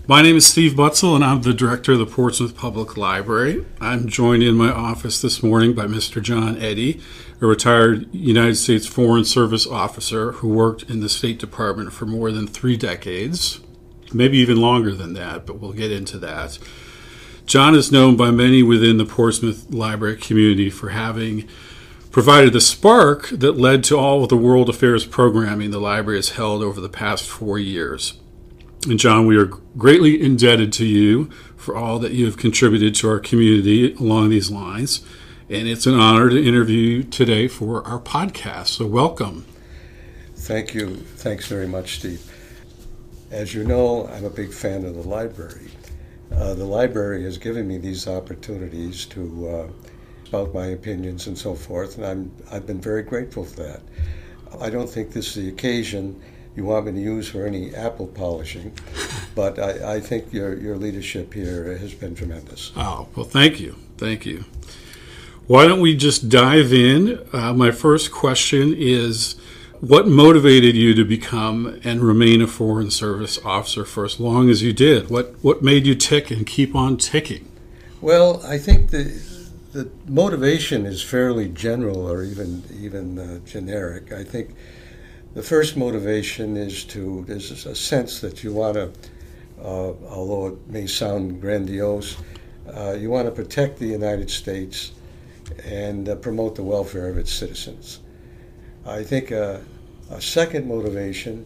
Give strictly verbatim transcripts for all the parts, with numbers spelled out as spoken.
My name is Steve Butzel, and I'm the director of the Portsmouth Public Library. I'm joined in my office this morning by Mister John Eddy, a retired United States Foreign Service officer who worked in the State Department for more than three decades, maybe even longer than that, but we'll get into that. John is known by many within the Portsmouth Library community for having provided the spark that led to all of the World Affairs programming the library has held over the past four years. And John, we are greatly indebted to you for all that you have contributed to our community along these lines. And it's an honor to interview you today for our podcast. So welcome. Thank you. Thanks very much, Steve. As you know, I'm a big fan of the library. Uh, the library has given me these opportunities to uh, spout my opinions and so forth, and I'm, I've been very grateful for that. I don't think this is the occasion you want me to use for any apple polishing, but I, I think your, your leadership here has been tremendous. Oh, well, thank you. Thank you. Why don't we just dive in? Uh, my first question is, what motivated you to become and remain a Foreign Service officer for as long as you did? What what made you tick and keep on ticking? Well, I think the the motivation is fairly general or even, even uh, generic. I think the first motivation is to, there's a sense that you want to, uh, although it may sound grandiose, uh, you want to protect the United States and uh, promote the welfare of its citizens. I think uh, a second motivation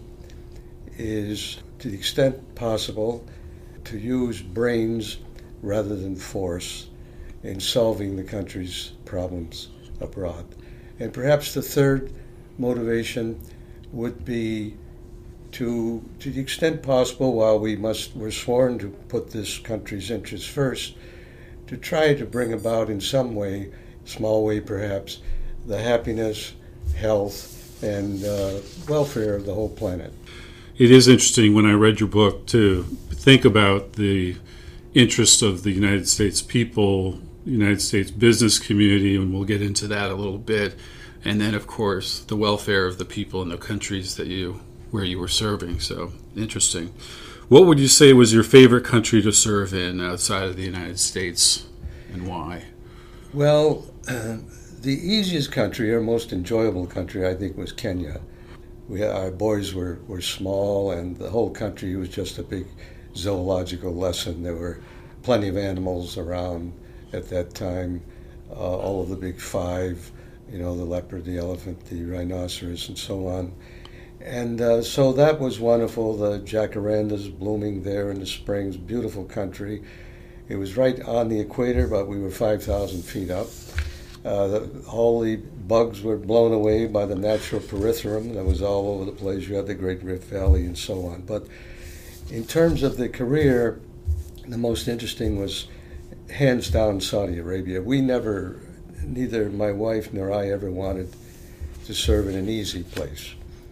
is, to the extent possible, to use brains rather than force in solving the country's problems abroad. And perhaps the third motivation would be to, to the extent possible, while we must, we're sworn to put this country's interests first, to try to bring about in some way, small way perhaps, the happiness, health, and uh, welfare of the whole planet. It is interesting when I read your book to think about the interests of the United States people, United States business community, and we'll get into that a little bit. And then, of course, the welfare of the people in the countries that you, where you were serving. So, interesting. What would you say was your favorite country to serve in outside of the United States, and why? Well, uh, the easiest country, or most enjoyable country, I think, was Kenya. We, our boys were, were small, and the whole country was just a big zoological lesson. There were plenty of animals around at that time, uh, all of the big five, you know, the leopard, the elephant, the rhinoceros, and so on. And uh, so that was wonderful. The jacarandas blooming there in the springs, beautiful country. It was right on the equator, but we were five thousand feet up. Uh, the, all the bugs were blown away by the natural perithrum that was all over the place. You had the Great Rift Valley and so on. But in terms of the career, the most interesting was hands down Saudi Arabia. We never, neither my wife nor I ever wanted to serve in an easy place.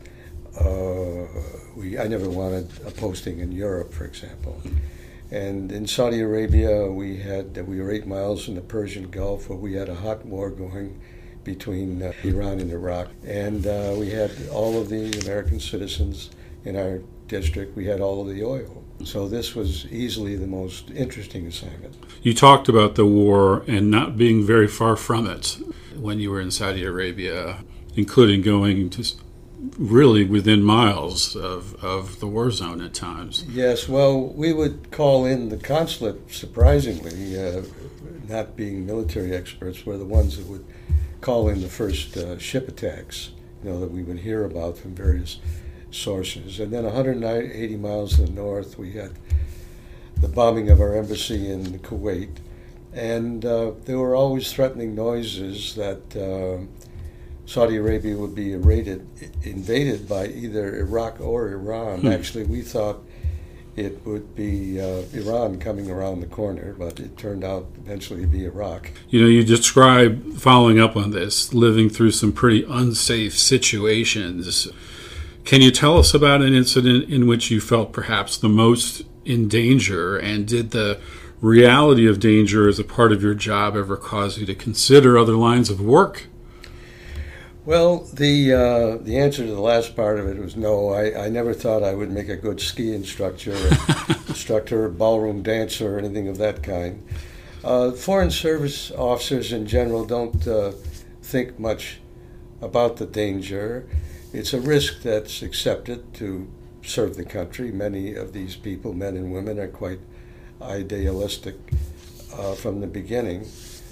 Uh, we, I never wanted a posting in Europe, for example. And in Saudi Arabia, we had we were eight miles in the Persian Gulf, where we had a hot war going between uh, Iran and Iraq. And uh, we had all of the American citizens in our district. We had all of the oil. So this was easily the most interesting assignment. You talked about the war and not being very far from it when you were in Saudi Arabia, including going to really within miles of, of the war zone at times. Yes, well, we would call in the consulate, surprisingly, uh, not being military experts, were the ones that would call in the first uh, ship attacks, you know, that we would hear about from various sources. And then one hundred eighty miles to the north, we had the bombing of our embassy in Kuwait. And uh, there were always threatening noises that uh, Saudi Arabia would be raided, invaded by either Iraq or Iran. Hmm. Actually, we thought it would be uh, Iran coming around the corner, but it turned out eventually to be Iraq. You know, you describe, following up on this, living through some pretty unsafe situations. Can you tell us about an incident in which you felt perhaps the most in danger, and did the reality of danger as a part of your job ever cause you to consider other lines of work? Well, the uh, the answer to the last part of it was no. I, I never thought I would make a good ski instructor, or instructor, or ballroom dancer, or anything of that kind. Uh, foreign service officers in general don't uh, think much about the danger. It's a risk that's accepted to serve the country. Many of these people, men and women, are quite idealistic uh, from the beginning.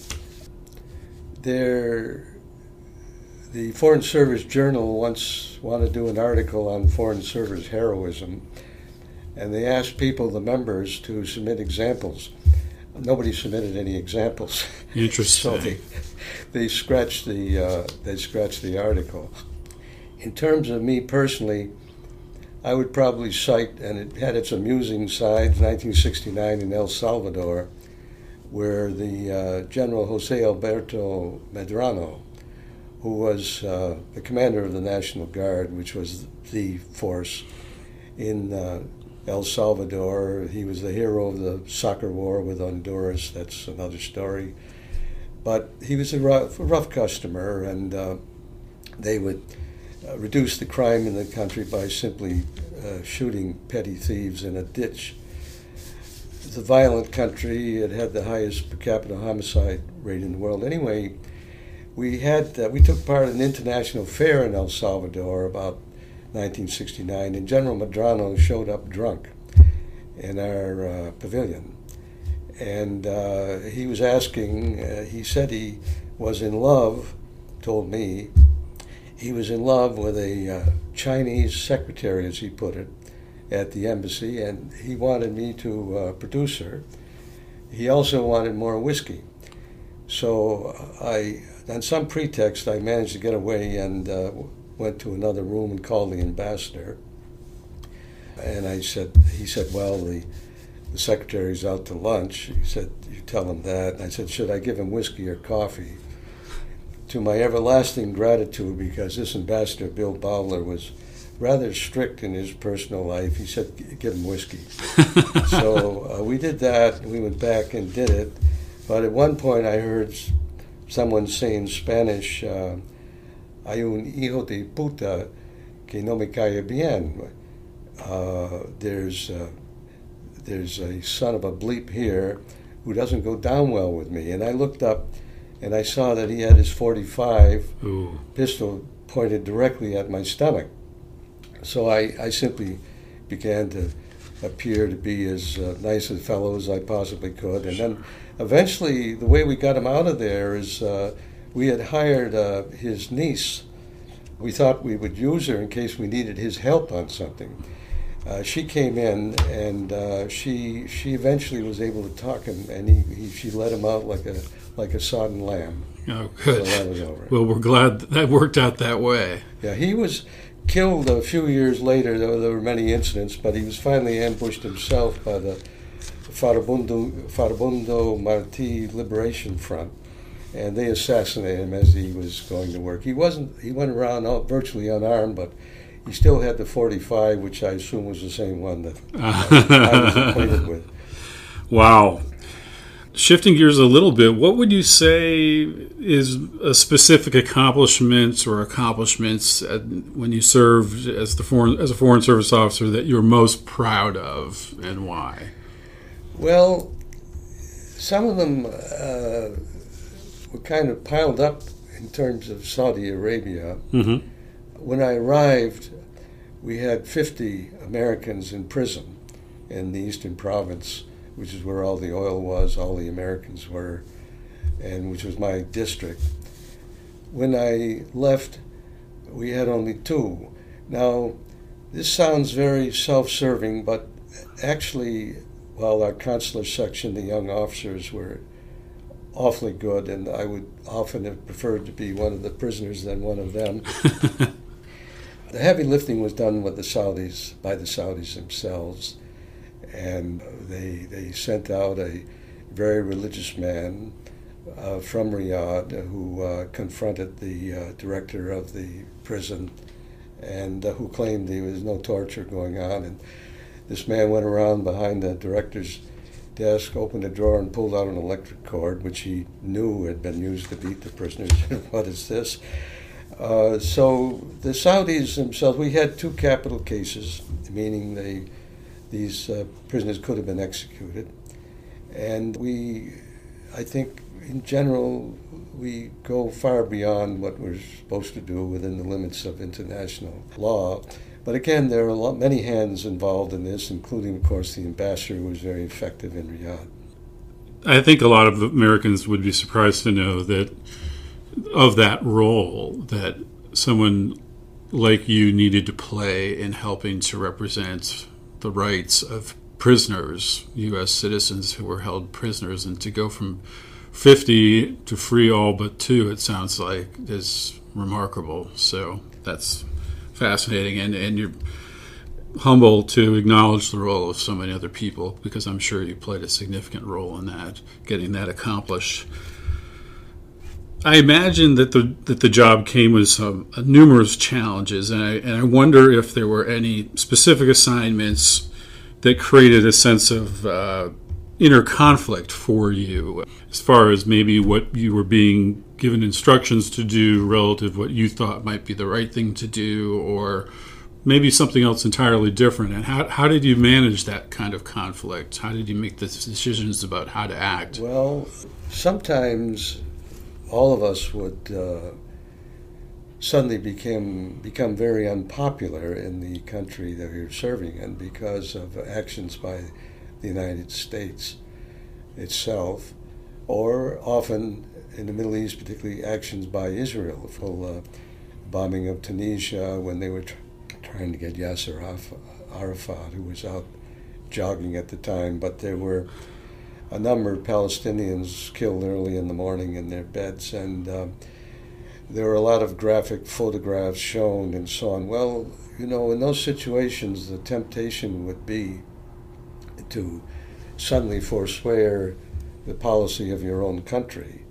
They're The Foreign Service Journal once wanted to do an article on Foreign Service heroism, and they asked people, the members, to submit examples. Nobody submitted any examples. Interesting. So they, they scratched the uh, they scratched the article. In terms of me personally, I would probably cite, and it had its amusing side, nineteen sixty-nine in El Salvador, where the uh, General Jose Alberto Medrano, who was uh, the commander of the National Guard, which was the force in uh, El Salvador. He was the hero of the soccer war with Honduras. That's another story. But he was a rough, a rough customer, and uh, they would uh, reduce the crime in the country by simply uh, shooting petty thieves in a ditch. It's a violent country. It had the highest per capita homicide rate in the world. Anyway, we had uh, we took part in an international fair in El Salvador about nineteen sixty-nine, and General Medrano showed up drunk in our uh, pavilion. And uh, he was asking, uh, he said he was in love, told me, he was in love with a uh, Chinese secretary, as he put it, at the embassy, and he wanted me to uh, produce her. He also wanted more whiskey. So I, on some pretext, I managed to get away and uh, went to another room and called the ambassador. And I said, he said, well, the, the secretary's out to lunch. He said, you tell him that. And I said, should I give him whiskey or coffee? To my everlasting gratitude, because this ambassador, Bill Bowler, was rather strict in his personal life, he said, give him whiskey. So uh, we did that, and we went back and did it. But at one point I heard someone say in Spanish, uh, hay un hijo de puta que no me cae bien. Uh, there's, uh, there's a son of a bleep here who doesn't go down well with me. And I looked up and I saw that he had his forty-five Ooh. pistol pointed directly at my stomach. So I, I simply began to appear to be as uh, nice a fellow as I possibly could. And then eventually the way we got him out of there is uh, we had hired uh, his niece. We thought we would use her in case we needed his help on something. Uh, she came in, and uh, she she eventually was able to talk him, and he, he she let him out like a like a sodden lamb. Oh, good. So that was over. Well, we're glad that worked out that way. Yeah, he was killed a few years later. There were, there were many incidents, but he was finally ambushed himself by the Farabundo, Farabundo Martí Liberation Front, and they assassinated him as he was going to work. He wasn't. He went around all, virtually unarmed, but he still had the forty-five, which I assume was the same one that I was acquainted with. Wow. Shifting gears a little bit, what would you say is a specific accomplishments or accomplishments at, when you served as the foreign as a foreign service officer that you're most proud of, and why? Well, some of them uh, were kind of piled up in terms of Saudi Arabia. Mm-hmm. When I arrived, we had fifty Americans in prison in the Eastern Province, which is where all the oil was, all the Americans were, and which was my district. When I left, we had only two. Now, this sounds very self-serving, but actually, while our consular section, the young officers, were awfully good, and I would often have preferred to be one of the prisoners than one of them. The heavy lifting was done with the Saudis, by the Saudis themselves, and they they sent out a very religious man uh, from Riyadh who uh, confronted the uh, director of the prison, and uh, who claimed there was no torture going on. And this man went around behind the director's desk, opened a drawer, and pulled out an electric cord, which he knew had been used to beat the prisoners. What is this? Uh, so the Saudis themselves, we had two capital cases, meaning they, these uh, prisoners could have been executed. And we, I think, in general, we go far beyond what we're supposed to do within the limits of international law. But again, there are a lot, many hands involved in this, including, of course, the ambassador, who was very effective in Riyadh. I think a lot of Americans would be surprised to know that of that role that someone like you needed to play in helping to represent the rights of prisoners, U S citizens who were held prisoners, and to go from fifty to free all but two, it sounds like, is remarkable. So that's fascinating, and, and you're humble to acknowledge the role of so many other people, because I'm sure you played a significant role in that, getting that accomplished. I imagine that the that the job came with some uh, numerous challenges, and I and I wonder if there were any specific assignments that created a sense of uh, inner conflict for you, as far as maybe what you were being given instructions to do relative to what you thought might be the right thing to do, or maybe something else entirely different. And how how did you manage that kind of conflict? How did you make the decisions about how to act? Well, sometimes all of us would uh, suddenly became, become very unpopular in the country that we were serving in because of actions by the United States itself, or often in the Middle East, particularly actions by Israel, the full uh, bombing of Tunisia when they were tr- trying to get Yasser Arafat, who was out jogging at the time, but there were a number of Palestinians killed early in the morning in their beds, and uh, there were a lot of graphic photographs shown and so on. Well, you know, in those situations, the temptation would be to suddenly forswear the policy of your own country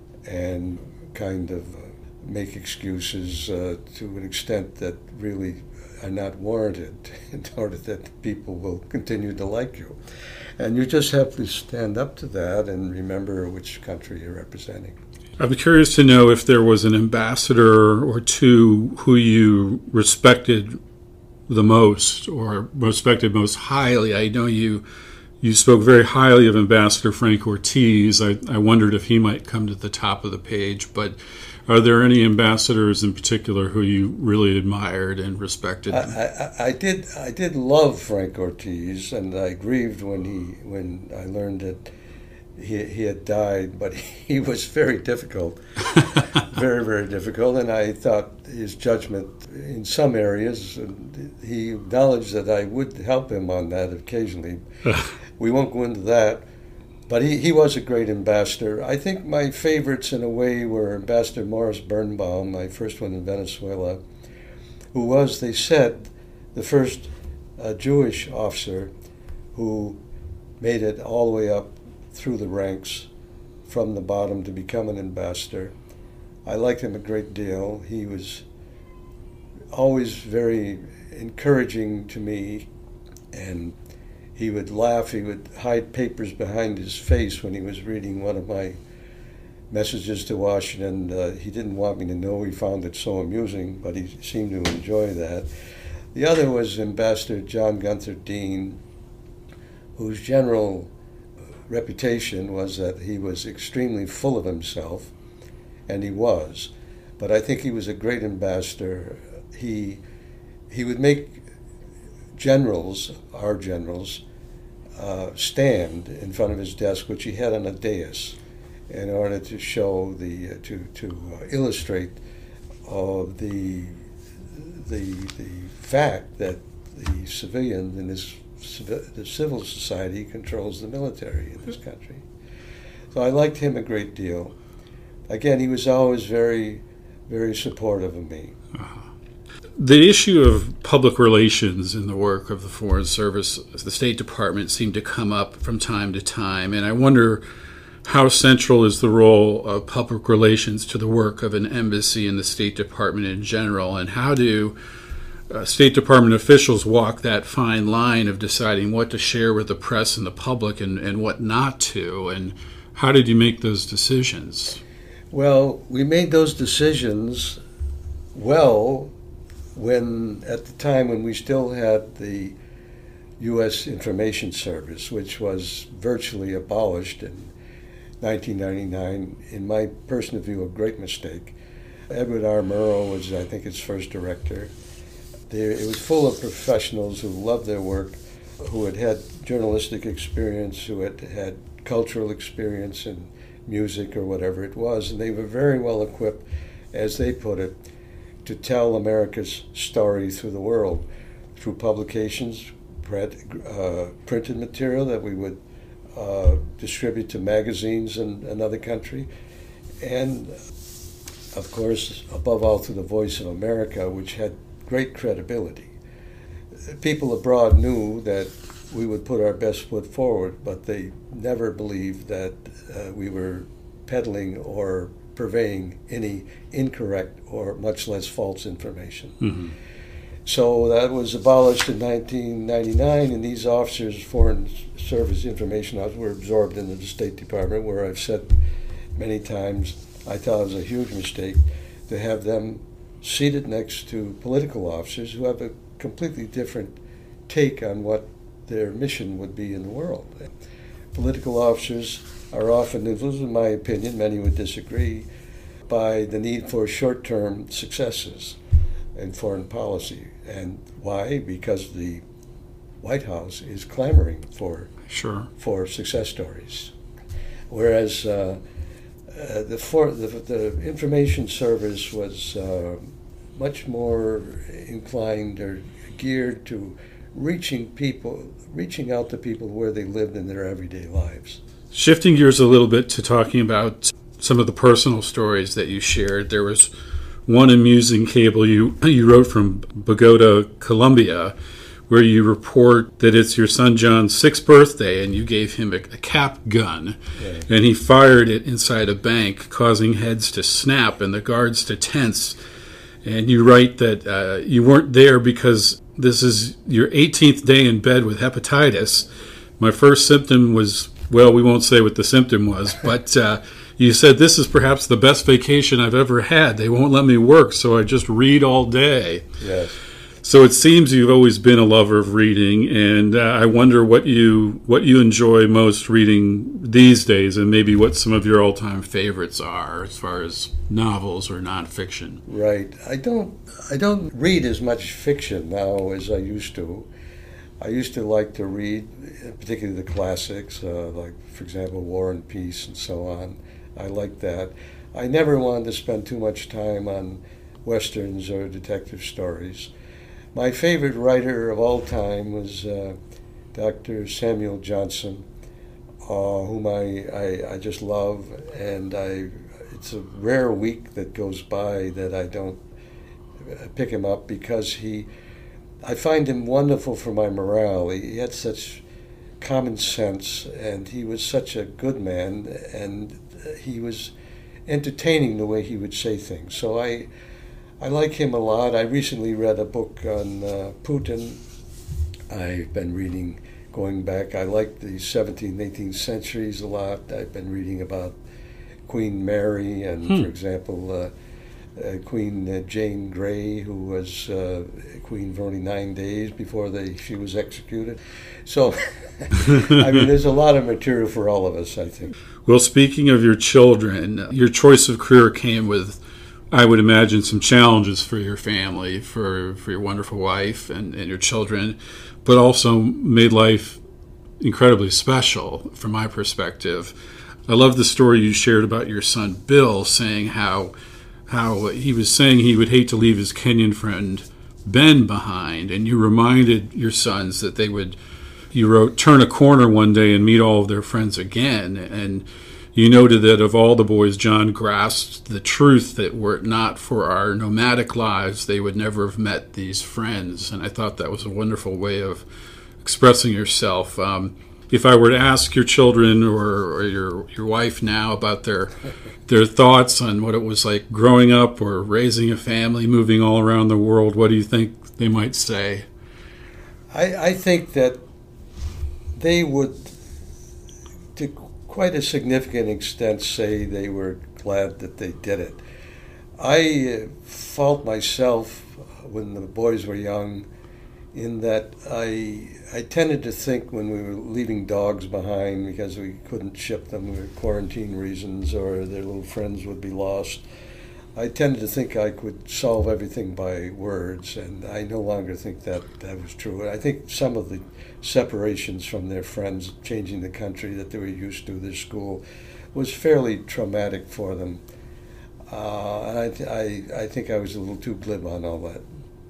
and kind of uh, make excuses uh, to an extent that really are not warranted in order that people will continue to like you. And you just have to stand up to that and remember which country you're representing. I'm curious to know if there was an ambassador or two who you respected the most or respected most highly. I know you you spoke very highly of Ambassador Frank Ortiz. I, I wondered if he might come to the top of the page, but are there any ambassadors in particular who you really admired and respected? I, I, I did I did love Frank Ortiz, and I grieved when he when I learned that he he had died. But he was very difficult, very very difficult, and I thought his judgment in some areas. He acknowledged that I would help him on that occasionally. We won't go into that. But he, he was a great ambassador. I think my favorites in a way were Ambassador Morris Birnbaum, my first one in Venezuela, who was, they said, the first uh, Jewish officer who made it all the way up through the ranks from the bottom to become an ambassador. I liked him a great deal. He was always very encouraging to me, and he would laugh. He would hide papers behind his face when he was reading one of my messages to Washington. Uh, he didn't want me to know. He found it so amusing, but he seemed to enjoy that. The other was Ambassador John Gunther Dean, whose general reputation was that he was extremely full of himself, and he was. But I think he was a great ambassador. He he would make generals, our generals, uh, stand in front of his desk, which he had on a dais, in order to show the uh, to to uh, illustrate uh, the the the fact that the civilian in this the civil society controls the military in this country. So I liked him a great deal. Again, he was always very, very supportive of me. Uh-huh. The issue of public relations in the work of the Foreign Service, the State Department, seemed to come up from time to time, and I wonder how central is the role of public relations to the work of an embassy and the State Department in general, and how do uh, State Department officials walk that fine line of deciding what to share with the press and the public and, and what not to, and how did you make those decisions? Well, we made those decisions Well, when at the time when we still had the U S Information Service, which was virtually abolished in nineteen ninety-nine, in my personal view, a great mistake. Edward R. Murrow was, I think, its first director. There, it was full of professionals who loved their work, who had had journalistic experience, who had had cultural experience in music or whatever it was, and they were very well equipped, as they put it, to tell America's story through the world, through publications, print, uh, printed material that we would uh, distribute to magazines in another country, and of course, above all, through the Voice of America, which had great credibility. People abroad knew that we would put our best foot forward, but they never believed that uh, we were peddling or purveying any incorrect or much less false information. Mm-hmm. So that was abolished in nineteen ninety-nine, and these officers, Foreign Service Information Officers, were absorbed into the State Department, where I've said many times I thought it was a huge mistake to have them seated next to political officers who have a completely different take on what their mission would be in the world. Political officers are often influenced, in my opinion, many would disagree, by the need for short-term successes in foreign policy. And why? Because the White House is clamoring for sure. for success stories. Whereas uh, uh, the, for, the, the Information Service was uh, much more inclined or geared to reaching people, reaching out to people where they lived in their everyday lives. Shifting gears a little bit to talking about some of the personal stories that you shared, there was one amusing cable you you wrote from Bogota, Colombia, where you report that it's your son John's sixth birthday and you gave him a, a cap gun, yeah. and he fired it inside a bank, causing heads to snap and the guards to tense. And you write that uh, you weren't there because this is your eighteenth day in bed with hepatitis. My first symptom was, well, we won't say what the symptom was, but uh, you said this is perhaps the best vacation I've ever had. They won't let me work, so I just read all day. Yes. So it seems you've always been a lover of reading, and uh, I wonder what you what you enjoy most reading these days, and maybe what some of your all-time favorites are as far as novels or nonfiction. Right. I don't I don't read as much fiction now as I used to. I used to like to read, particularly the classics, uh, like, for example, War and Peace and so on. I liked that. I never wanted to spend too much time on westerns or detective stories. My favorite writer of all time was uh, Doctor Samuel Johnson, uh, whom I, I, I just love, and I it's a rare week that goes by that I don't pick him up because he, I find him wonderful for my morale. He, he had such common sense, and he was such a good man, and he was entertaining the way he would say things. So I I like him a lot. I recently read a book on uh, Putin. I've been reading, going back, I like the seventeenth, eighteenth centuries a lot. I've been reading about Queen Mary and, hmm. for example, uh, uh, Queen uh, Jane Grey, who was uh, queen for only nine days before they, she was executed. So, I mean, there's a lot of material for all of us, I think. Well, speaking of your children, your choice of career came with, I would imagine, some challenges for your family, for, for your wonderful wife and, and your children, but also made life incredibly special from my perspective. I love the story you shared about your son Bill, saying how how he was saying he would hate to leave his Kenyan friend Ben behind, and you reminded your sons that they would, you wrote, turn a corner one day and meet all of their friends again. And you noted that of all the boys, John grasped the truth that were it not for our nomadic lives, they would never have met these friends. And I thought that was a wonderful way of expressing yourself. Um, if I were to ask your children or, or your your wife now about their their thoughts on what it was like growing up or raising a family, moving all around the world, what do you think they might say? I, I think that they would, to quite a significant extent, say they were glad that they did it. I fault myself when the boys were young in that I I tended to think when we were leaving dogs behind because we couldn't ship them for quarantine reasons or their little friends would be lost, I tended to think I could solve everything by words, and I no longer think that that was true. I think some of the separations from their friends, changing the country that they were used to, their school, was fairly traumatic for them. Uh, and I, th- I, I think I was a little too glib on all that.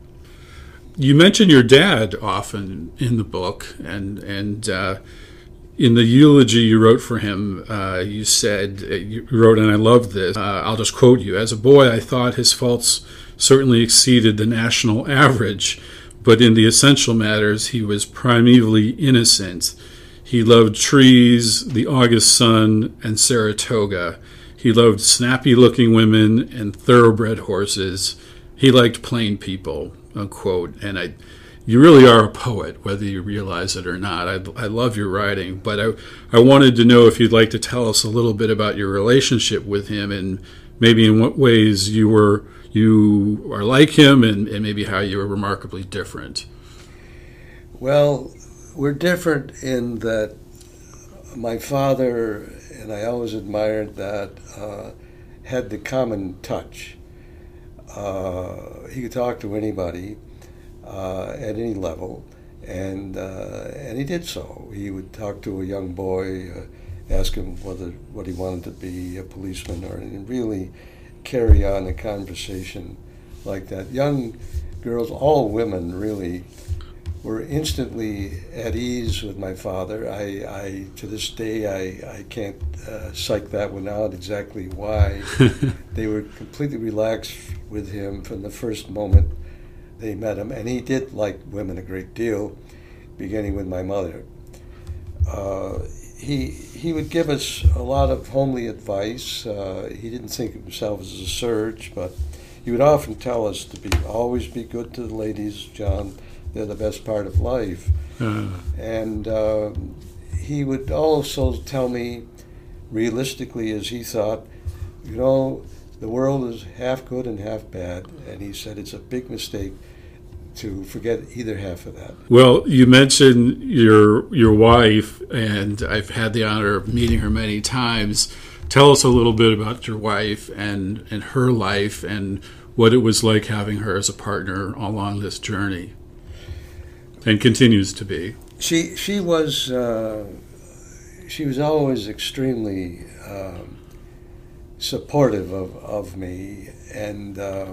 You mention your dad often in the book, and and uh, in the eulogy you wrote for him, uh, you said, you wrote, and I love this, uh, I'll just quote you, "As a boy, I thought his faults certainly exceeded the national average, but in the essential matters, he was primevally innocent. He loved trees, the August sun, and Saratoga. He loved snappy-looking women and thoroughbred horses. He liked plain people," unquote. And I, you really are a poet, whether you realize it or not. I, I love your writing, but I, I wanted to know if you'd like to tell us a little bit about your relationship with him and maybe in what ways you were you are like him and, and maybe how you were remarkably different. Well, we're different in that my father, and I always admired that, uh, had the common touch. Uh, he could talk to anybody uh, at any level, and uh, and he did so. He would talk to a young boy, uh, ask him whether what he wanted to be, a policeman, or and really carry on a conversation like that. Young girls, all women really, were instantly at ease with my father. I, I to this day, I, I can't uh, psych that one out exactly why. They were completely relaxed with him from the first moment they met him, and he did like women a great deal, beginning with my mother. Uh, he he would give us a lot of homely advice. Uh, he didn't think of himself as a surge, but he would often tell us to be always be good to the ladies, John. They're the best part of life. Uh. And uh, he would also tell me, realistically as he thought, you know, the world is half good and half bad. And he said it's a big mistake to forget either half of that. Well, you mentioned your your wife, and I've had the honor of meeting her many times. Tell us a little bit about your wife and, and her life and what it was like having her as a partner along this journey. And continues to be. She she was uh, she was always extremely um, supportive of, of me, and uh,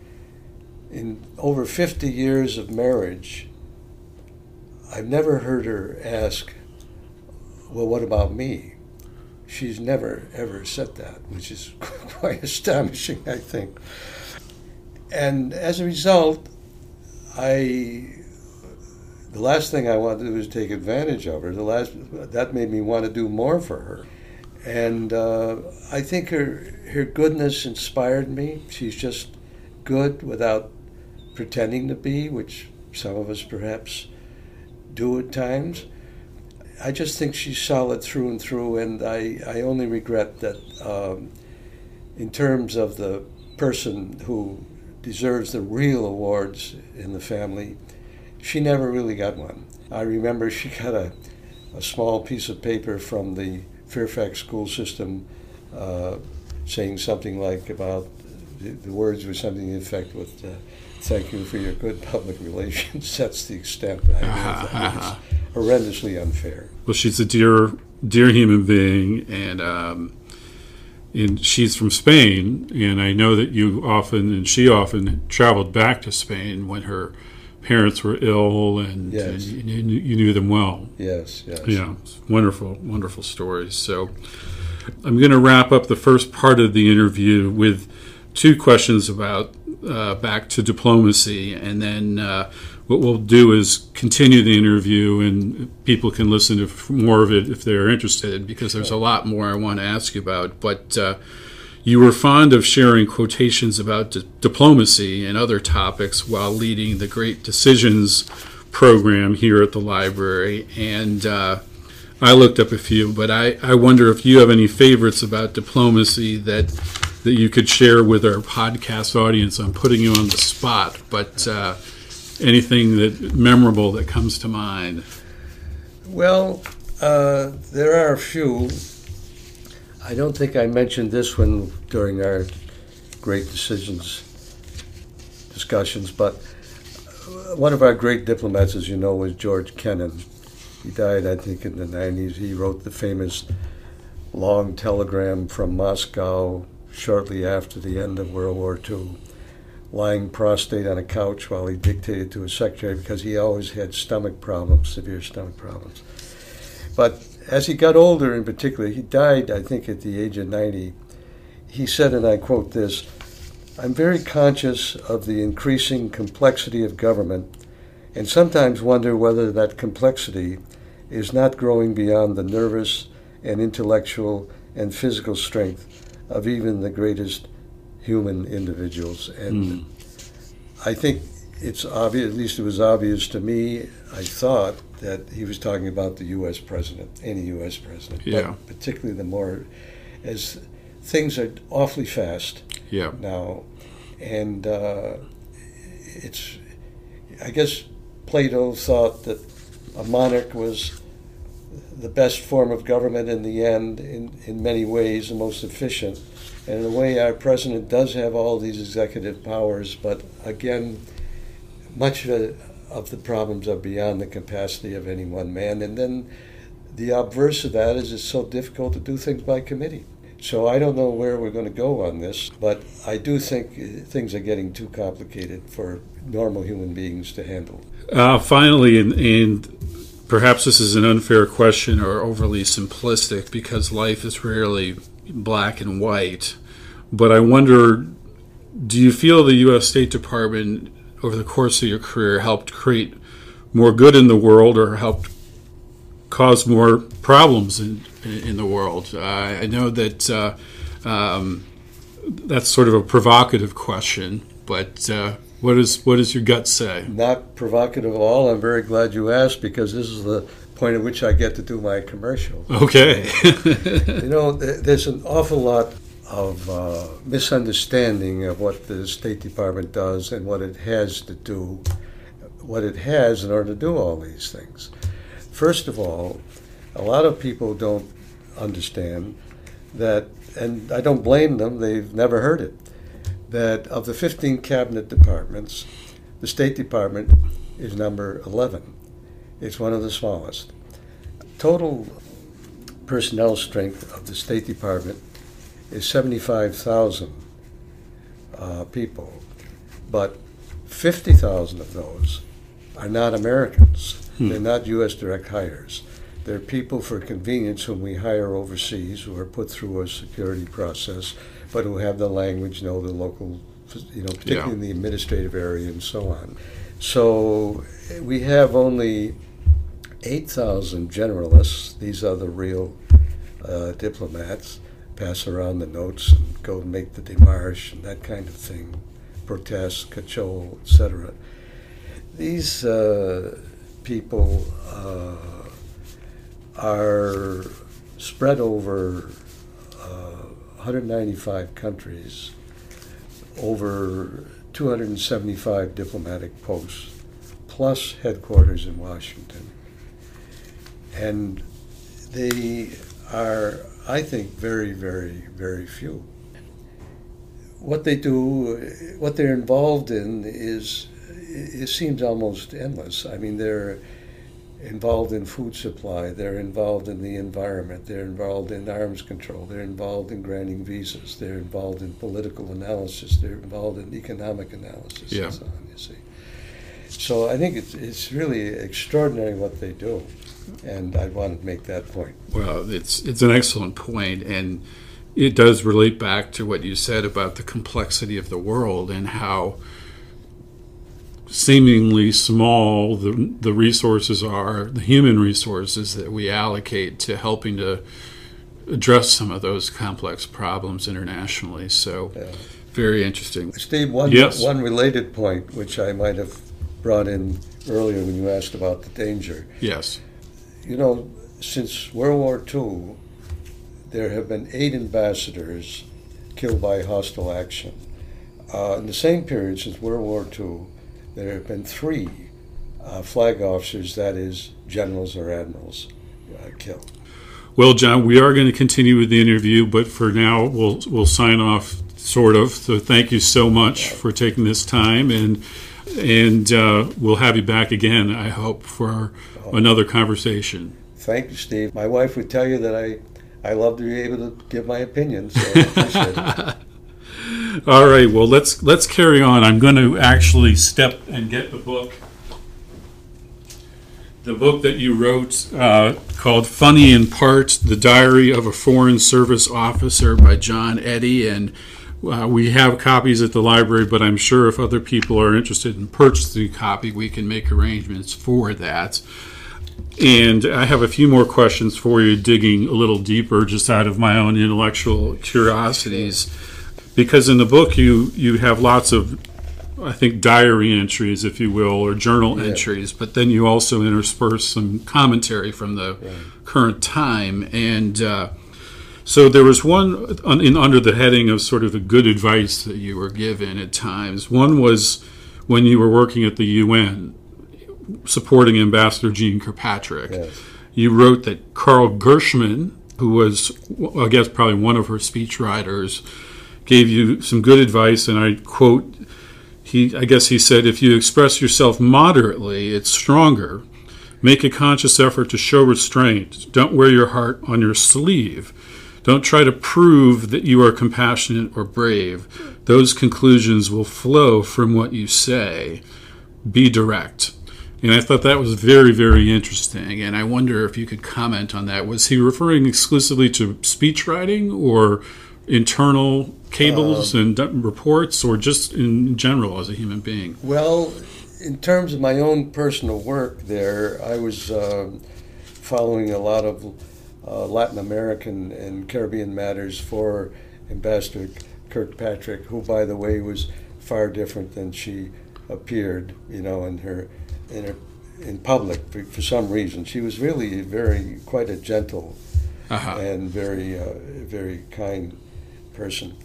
in over fifty years of marriage, I've never heard her ask, "Well, what about me?" She's never ever said that, which is quite astonishing, I think. And as a result, I. The last thing I wanted to do was take advantage of her. The last that made me want to do more for her, and uh, I think her her goodness inspired me. She's just good without pretending to be, which some of us perhaps do at times. I just think she's solid through and through, and I, I only regret that um, in terms of the person who deserves the real awards in the family, she never really got one. I remember she got a, a small piece of paper from the Fairfax school system uh, saying something like about, the, the words were something to the effect with, uh, thank you for your good public relations. That's the extent. I mean, uh-huh. It's horrendously unfair. Well, she's a dear, dear human being, and um, and she's from Spain, and I know that you often, and she often traveled back to Spain when her parents were ill, and, yes. and you, you knew them well. Yes, yes. Yeah, wonderful, wonderful stories. So I'm going to wrap up the first part of the interview with two questions about uh, back to diplomacy, and then uh, what we'll do is continue the interview, and people can listen to more of it if they're interested, because there's a lot more I want to ask you about. But uh, you were fond of sharing quotations about di- diplomacy and other topics while leading the Great Decisions program here at the library. And uh, I looked up a few, but I, I wonder if you have any favorites about diplomacy that that you could share with our podcast audience? I'm putting you on the spot, but uh, anything that memorable that comes to mind? Well, uh, there are a few. I don't think I mentioned this one during our great decisions discussions, but one of our great diplomats, as you know, was George Kennan. He died, I think, in the nineties. He wrote the famous long telegram from Moscow shortly after the end of World War Two, lying prostrate on a couch while he dictated to his secretary because he always had stomach problems, severe stomach problems. But as he got older in particular, he died, I think, at the age of ninety. He said, and I quote this, "I'm very conscious of the increasing complexity of government and sometimes wonder whether that complexity is not growing beyond the nervous and intellectual and physical strength of even the greatest human individuals." And mm. I think it's obvious, at least it was obvious to me, I thought, that he was talking about the U S president, any U S president. Yeah. But particularly the more, as things are awfully fast yeah. now. And uh, it's, I guess Plato thought that a monarch was the best form of government in the end, in, in many ways, the most efficient. And in a way, our president does have all these executive powers, but again, much of, of the problems are beyond the capacity of any one man. And then the obverse of that is it's so difficult to do things by committee. So I don't know where we're going to go on this, but I do think things are getting too complicated for normal human beings to handle. Uh, finally, and, and perhaps this is an unfair question or overly simplistic because life is rarely black and white, but I wonder, do you feel the U S State Department over the course of your career helped create more good in the world or helped cause more problems in in the world? Uh, I know that uh, um, that's sort of a provocative question, but uh, what is what does your gut say? Not provocative at all. I'm very glad you asked because this is the point at which I get to do my commercial. Okay. You know, there's an awful lot of uh, misunderstanding of what the State Department does and what it has to do, what it has in order to do all these things. First of all, a lot of people don't understand that, and I don't blame them, they've never heard it, that of the fifteen cabinet departments, the State Department is number eleven. It's one of the smallest. Total personnel strength of the State Department is seventy-five thousand uh, people, but fifty thousand of those are not Americans. Hmm. They're not U S direct hires. They're people for convenience whom we hire overseas, who are put through a security process, but who have the language, know the local, you know, particularly yeah. in the administrative area and so on. So we have only eight thousand generalists. These are the real uh, diplomats, pass around the notes and go and make the démarche and that kind of thing, protest, cajole, et cetera. These uh, people uh, are spread over uh, one hundred ninety-five countries, over two hundred seventy-five diplomatic posts, plus headquarters in Washington. And they are, I think, very, very, very few. What they do, what they're involved in is, it seems almost endless. I mean, they're involved in food supply, they're involved in the environment, they're involved in arms control, they're involved in granting visas, they're involved in political analysis, they're involved in economic analysis, yeah. and so on, you see. So I think it's, it's really extraordinary what they do, and I wanted to make that point. Well, it's it's an excellent point, and it does relate back to what you said about the complexity of the world and how seemingly small the the resources are, the human resources that we allocate to helping to address some of those complex problems internationally. So, yeah. Very interesting. Steve, one yes. one related point, which I might have brought in earlier when you asked about the danger. Yes. You know, since World War Two, there have been eight ambassadors killed by hostile action. Uh, in the same period, since World War Two, there have been three uh, flag officers, that is, generals or admirals, uh, killed. Well, John, we are going to continue with the interview, but for now, we'll we'll sign off, sort of. So thank you so much for taking this time, and and uh, we'll have you back again, I hope, for another conversation. Thank you, Steve. My wife would tell you that I, I love to be able to give my opinion, so I appreciate it. All right, well, let's let's carry on. I'm going to actually step and get the book. The book that you wrote uh, called Funny in Parts, The Diary of a Foreign Service Officer by John Eddy. And uh, we have copies at the library, but I'm sure if other people are interested in purchasing a copy, we can make arrangements for that. And I have a few more questions for you, digging a little deeper just out of my own intellectual curiosities. Because in the book, you, you have lots of, I think, diary entries, if you will, or journal yeah. entries, but then you also intersperse some commentary from the right. current time. And uh, so there was one in, under the heading of sort of the good advice that you were given at times. One was when you were working at the U N, supporting Ambassador Jeane Kirkpatrick. Yes. You wrote that Carl Gershman, who was, I guess, probably one of her speechwriters, gave you some good advice, and I quote, he, I guess he said, if you express yourself moderately, it's stronger. Make a conscious effort to show restraint. Don't wear your heart on your sleeve. Don't try to prove that you are compassionate or brave. Those conclusions will flow from what you say. Be direct. And I thought that was very, very interesting. And I wonder if you could comment on that. Was he referring exclusively to speech writing or internal cables uh, and reports, or just in general as a human being? Well, in terms of my own personal work there, I was uh, following a lot of uh, Latin American and Caribbean matters for Ambassador Kirkpatrick, who, by the way, was far different than she appeared, you know, in her in her in public for, for some reason. She was really very quite a gentle uh-huh. and very uh, very kind person.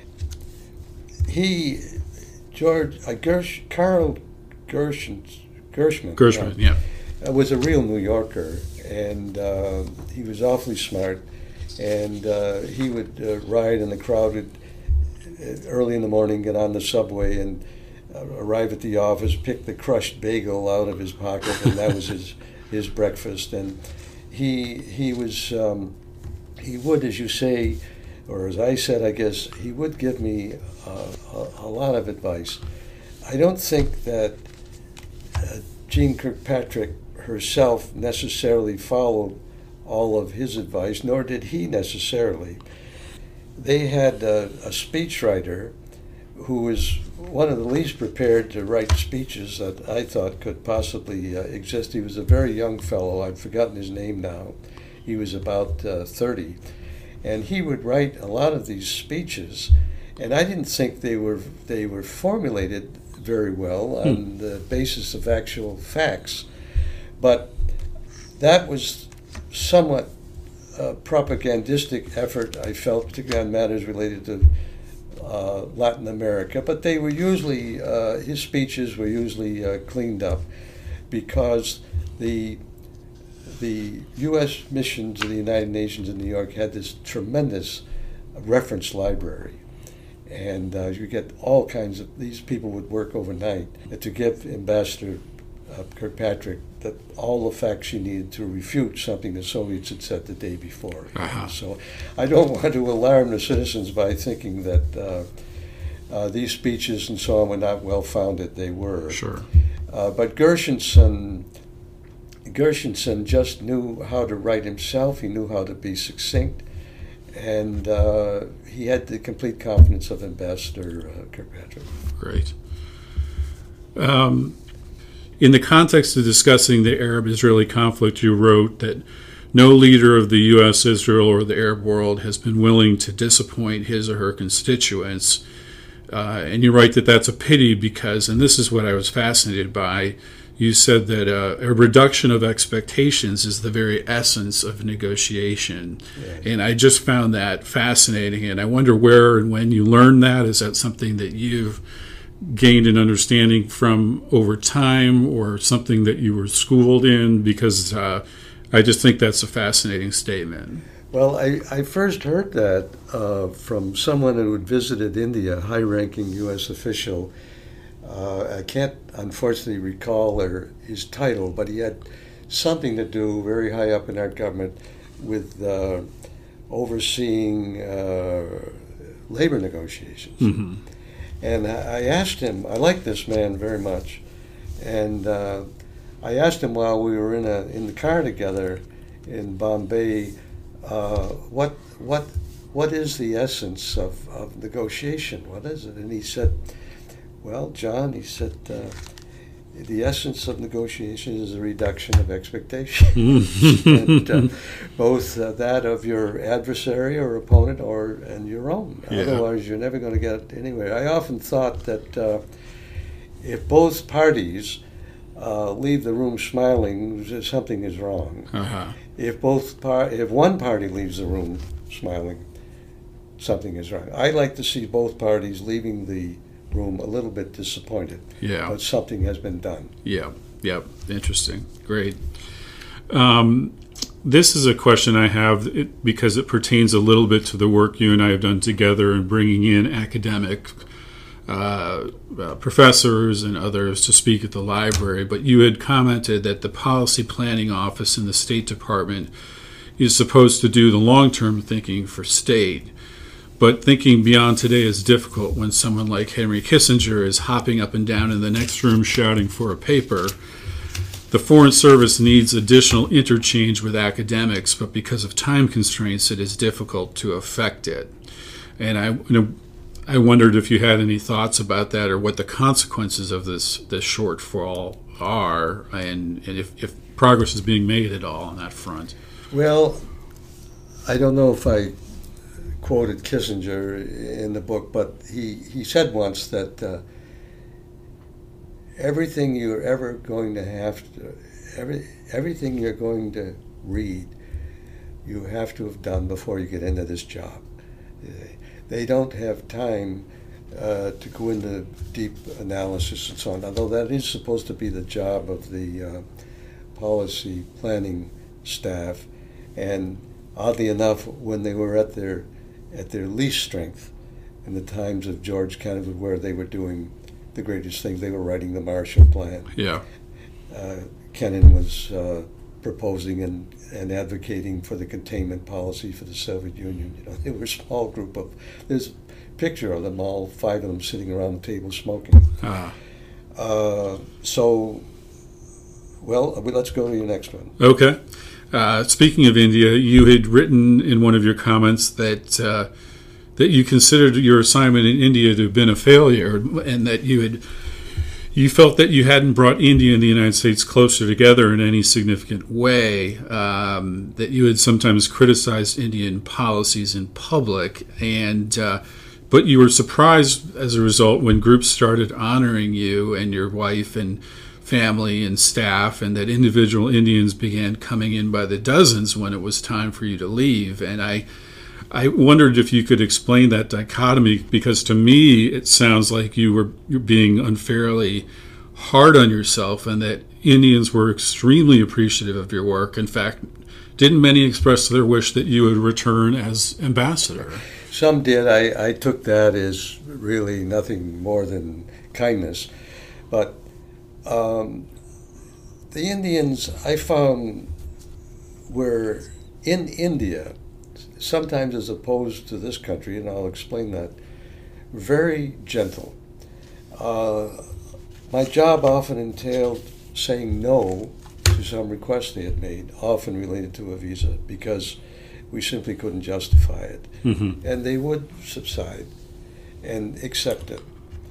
He, George, uh, Gersh, Carl Gershman, Gershman, Gershman, yeah, yeah. was a real New Yorker, and uh, he was awfully smart. And uh, he would uh, ride in the crowded early in the morning, get on the subway, and uh, arrive at the office, pick the crushed bagel out of his pocket, and that was his his breakfast. And he he was um, he would, as you say, or as I said, I guess, he would give me uh, a, a lot of advice. I don't think that uh, Jeane Kirkpatrick herself necessarily followed all of his advice, nor did he necessarily. They had uh, a speechwriter who was one of the least prepared to write speeches that I thought could possibly uh, exist. He was a very young fellow. I've forgotten his name now. He was about uh, thirty. And he would write a lot of these speeches, and I didn't think they were they were formulated very well on hmm. the basis of actual facts. But that was somewhat a propagandistic effort, I felt, particularly on matters related to uh, Latin America. But they were usually, uh, his speeches were usually uh, cleaned up, because the the U S mission to the United Nations in New York had this tremendous reference library. And uh, you get all kinds of, these people would work overnight to give Ambassador uh, Kirkpatrick that all the facts she needed to refute something the Soviets had said the day before. Uh-huh. So I don't want to alarm the citizens by thinking that uh, uh, these speeches and so on were not well-founded. They were. Sure. Uh, but Gershenson, Gershenson just knew how to write himself. He knew how to be succinct. And uh, he had the complete confidence of Ambassador uh, Kirkpatrick. Great. Um, in the context of discussing the Arab-Israeli conflict, you wrote that no leader of the U S, Israel, or the Arab world has been willing to disappoint his or her constituents. Uh, and you write that that's a pity because, and this is what I was fascinated by, you said that uh, a reduction of expectations is the very essence of negotiation. Yeah. And I just found that fascinating. And I wonder where and when you learned that. Is that something that you've gained an understanding from over time, or something that you were schooled in? Because uh, I just think that's a fascinating statement. Well, I, I first heard that uh, from someone who had visited India, a high-ranking U S official. Uh, I can't, unfortunately, recall their, his title, but he had something to do very high up in our government with uh, overseeing uh, labor negotiations. Mm-hmm. And I asked him, I like this man very much, and uh, I asked him while we were in a in the car together in Bombay, uh, what what what is the essence of, of negotiation? What is it? And he said, well, John, he said, uh, the essence of negotiation is a reduction of expectations, and, uh, both uh, that of your adversary or opponent or and your own. Yeah. Otherwise, you're never going to get anywhere. I often thought that uh, if both parties uh, leave the room smiling, something is wrong. Uh-huh. If both par- if one party leaves the room smiling, something is wrong. I like to see both parties leaving the room a little bit disappointed, Yeah. but something has been done. Yeah. Yep. Interesting. Great. Um, this is a question I have it, because it pertains a little bit to the work you and I have done together in bringing in academic uh, uh, professors and others to speak at the library. But you had commented that the Policy Planning Office in the State Department is supposed to do the long-term thinking for state. But thinking beyond today is difficult when someone like Henry Kissinger is hopping up and down in the next room shouting for a paper. The Foreign Service needs additional interchange with academics, but because of time constraints, it is difficult to effect it. And I, you know, I wondered if you had any thoughts about that, or what the consequences of this this shortfall are, and, and if, if progress is being made at all on that front. Well, I don't know if I quoted Kissinger in the book, but he, he said once that uh, everything you're ever going to have to, every, everything you're going to read, you have to have done before you get into this job. They don't have time uh, to go into deep analysis and so on, although that is supposed to be the job of the uh, policy planning staff. And oddly enough, when they were at their at their least strength, in the times of George Kennan, where they were doing the greatest things, they were writing the Marshall Plan. Yeah. Uh, Kennan was uh, proposing and, and advocating for the containment policy for the Soviet Union. You know, they were a small group of. There's a picture of them, all five of them sitting around the table smoking. Ah. Uh, so, well, let's go to your next one. Okay. Uh, speaking of India, you had written in one of your comments that uh, that you considered your assignment in India to have been a failure, and that you had you felt that you hadn't brought India and the United States closer together in any significant way. Um, that you had sometimes criticized Indian policies in public, and uh, but you were surprised as a result when groups started honoring you and your wife and family and staff, and that individual Indians began coming in by the dozens when it was time for you to leave. And I I wondered if you could explain that dichotomy, because to me it sounds like you were you're being unfairly hard on yourself, and that Indians were extremely appreciative of your work. In fact, didn't many express their wish that you would return as ambassador? Some did. I, I took that as really nothing more than kindness. But Um, the Indians, I found, were in India, sometimes as opposed to this country, and I'll explain that, very gentle. Uh, my job often entailed saying no to some requests they had made, often related to a visa, because we simply couldn't justify it. Mm-hmm. And they would subside and accept it.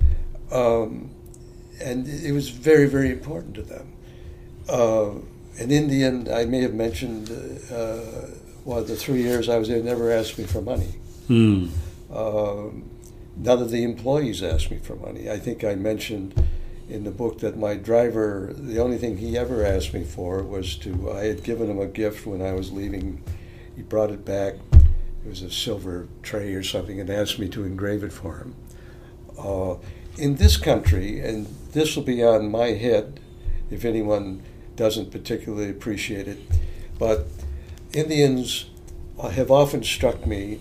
Um, And it was very, very important to them. Uh, an Indian, I may have mentioned, uh, well, the three years I was there, never asked me for money. Mm. Uh, none of the employees asked me for money. I think I mentioned in the book that my driver, the only thing he ever asked me for was to, I had given him a gift when I was leaving. He brought it back. It was a silver tray or something, and asked me to engrave it for him. Uh, in this country, and this will be on my head if anyone doesn't particularly appreciate it, but Indians have often struck me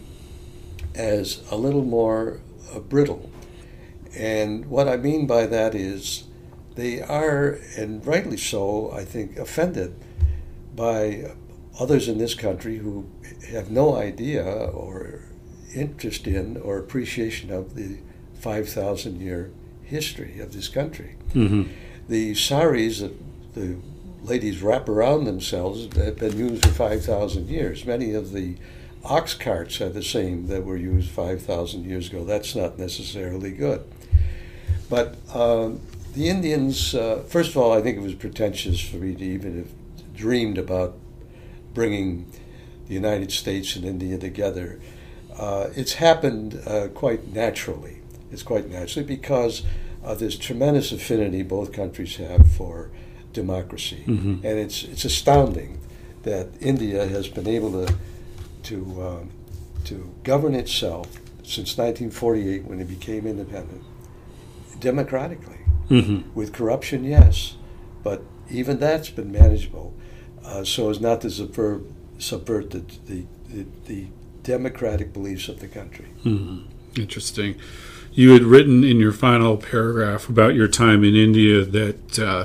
as a little more uh, brittle. And what I mean by that is they are, and rightly so, I think, offended by others in this country who have no idea or interest in or appreciation of the five thousand year history of this country. Mm-hmm. The saris that the ladies wrap around themselves have been used for five thousand years. Many of the ox carts are the same that were used five thousand years ago. That's not necessarily good. But um, the Indians, uh, first of all, I think it was pretentious for me to even have dreamed about bringing the United States and India together. Uh, it's happened uh, quite naturally. It's quite naturally because of this tremendous affinity both countries have for democracy. Mm-hmm. And it's it's astounding that India has been able to to um, to govern itself since nineteen forty-eight, when it became independent, democratically. Mm-hmm. With corruption, yes, but even that's been manageable, uh, so as not to subvert, subvert the, the, the, the democratic beliefs of the country. Mm-hmm. Interesting. You had written in your final paragraph about your time in India that uh,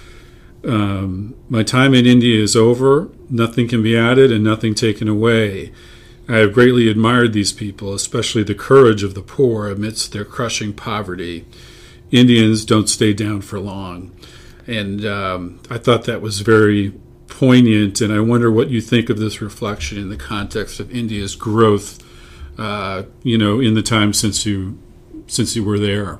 um, my time in India is over, nothing can be added and nothing taken away. I have greatly admired these people, especially the courage of the poor amidst their crushing poverty. Indians don't stay down for long. And um, I thought that was very poignant, and I wonder what you think of this reflection in the context of India's growth, uh, you know, in the time since you since you were there.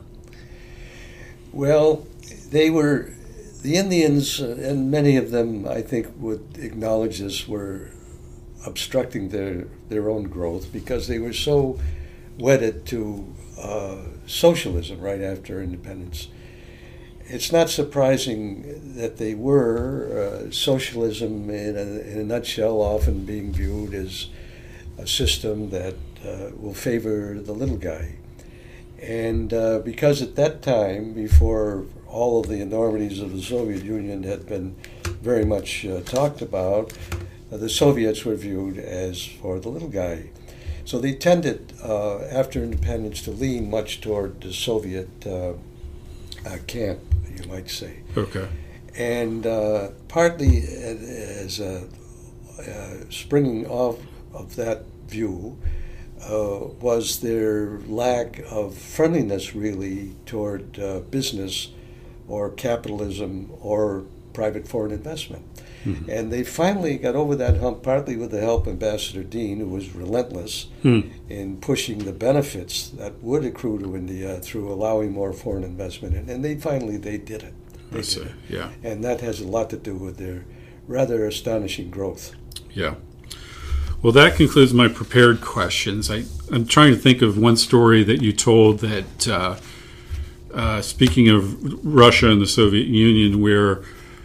Well, they were, the Indians, uh, and many of them, I think, would acknowledge this, were obstructing their, their own growth because they were so wedded to uh, socialism right after independence. It's not surprising that they were. Uh, socialism, in a, in a nutshell, often being viewed as a system that uh, will favor the little guy. And uh, because at that time, before all of the enormities of the Soviet Union had been very much uh, talked about, uh, the Soviets were viewed as for the little guy. So they tended, uh, after independence, to lean much toward the Soviet uh, uh, camp, you might say. Okay. And uh, partly as a, uh, springing off of that view uh, was their lack of friendliness, really, toward uh, business or capitalism or private foreign investment. Mm-hmm. And they finally got over that hump, partly with the help of Ambassador Dean, who was relentless mm. in pushing the benefits that would accrue to India through allowing more foreign investment. And, and they finally, they did it. They I see, did it. Yeah. And that has a lot to do with their rather astonishing growth. Yeah. Well, that concludes my prepared questions. I, I'm trying to think of one story that you told that, uh, uh, speaking of Russia and the Soviet Union, where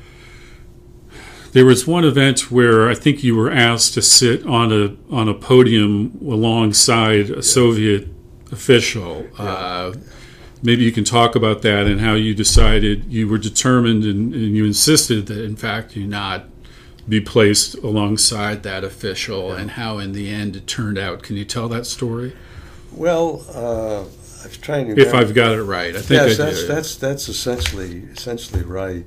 there was one event where I think you were asked to sit on a on a podium alongside a Soviet official. Yeah. Uh, maybe you can talk about that and how you decided you were determined and, and you insisted that, in fact, you not be placed alongside that official, yeah. and how in the end it turned out. Can you tell that story? Well, uh, I was trying to remember. If I've got it right. I think yes, I that's, did. that's, that's essentially, essentially right.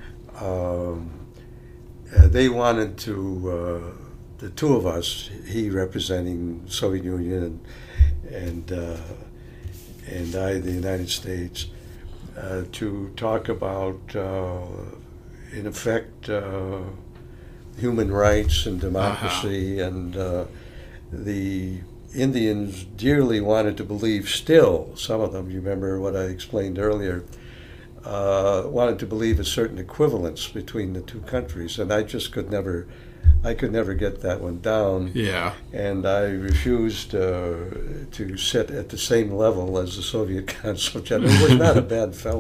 Um, Uh, they wanted to, uh, the two of us, he representing the Soviet Union and and, uh, and I, the United States, uh, to talk about, uh, in effect, uh, human rights and democracy. Uh-huh. And uh, the Indians dearly wanted to believe still, some of them, you remember what I explained earlier, Uh, wanted to believe a certain equivalence between the two countries, and I just could never, I could never get that one down. Yeah. And I refused uh, to sit at the same level as the Soviet Consul General, who was not a bad fellow,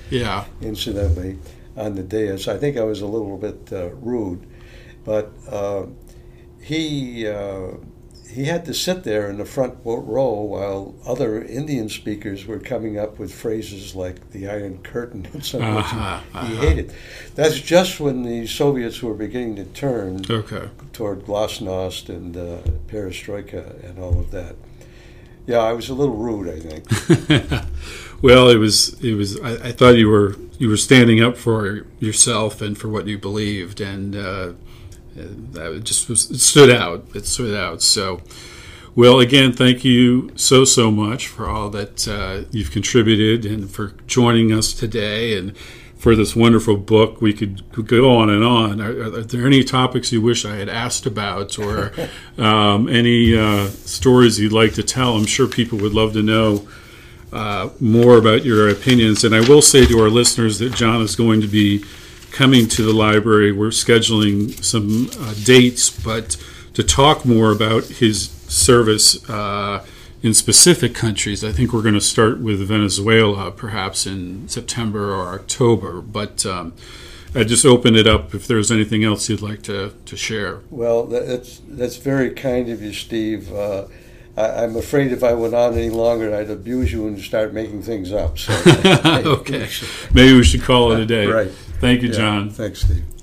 Yeah. incidentally, on the dais. I think I was a little bit uh, rude, but uh, he uh, he had to sit there in the front row while other Indian speakers were coming up with phrases like the Iron Curtain and so on. Uh-huh, He uh-huh. hated. That's just when the Soviets were beginning to turn Okay. toward glasnost and uh, perestroika and all of that. Yeah, I was a little rude, I think. Well, it was it was. I, I thought you were you were standing up for yourself and for what you believed, and uh, that just was it stood out. It stood out. So, well, again, thank you so so much for all that uh, you've contributed and for joining us today and for this wonderful book. We could, could go on and on. Are, are there any topics you wish I had asked about, or um, any uh, stories you'd like to tell? I'm sure people would love to know uh, more about your opinions. And I will say to our listeners that John is going to be coming to the library. We're scheduling some uh, dates, but to talk more about his service uh, in specific countries. I think we're going to start with Venezuela, perhaps in September or October. But um, I just open it up if there's anything else you'd like to, to share. Well, that's that's very kind of you, Steve. Uh, I, I'm afraid if I went on any longer, I'd abuse you and start making things up. So, Okay. Maybe we should call it a day. Right. Thank you, Yeah. John. Thanks, Steve.